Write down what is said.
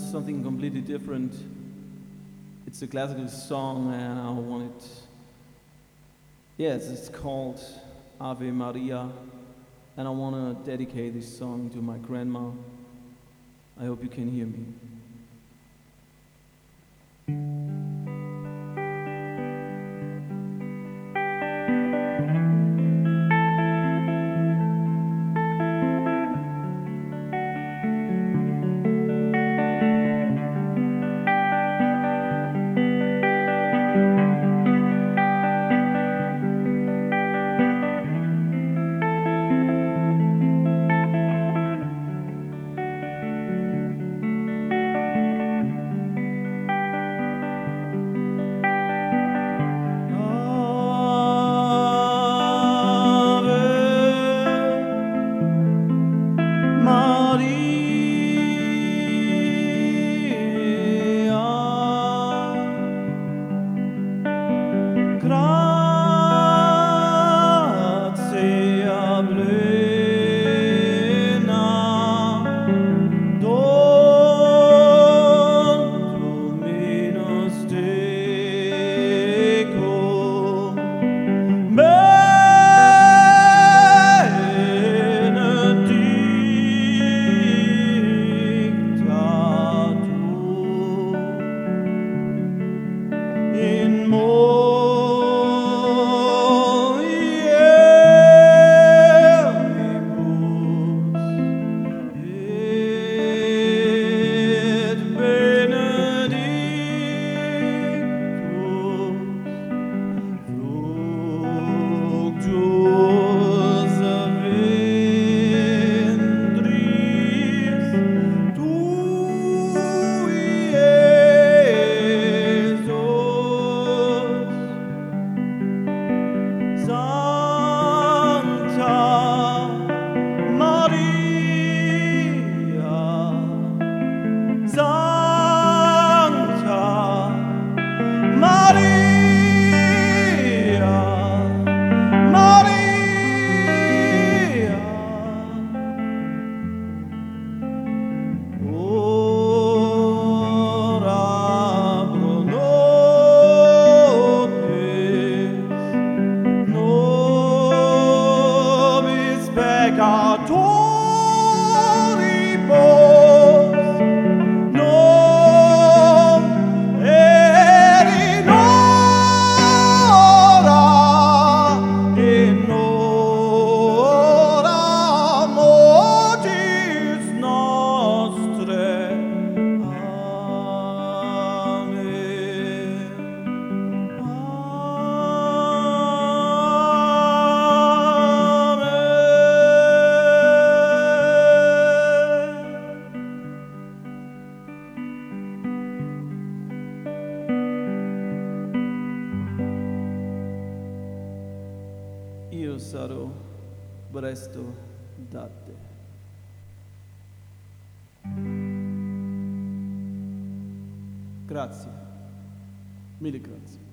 something completely different. It's a classical song, and I want it. Yes, it's called Ave Maria, and I want to dedicate this song to my grandma. I hope you can hear me. Io sarò presto da te. Grazie, mille grazie.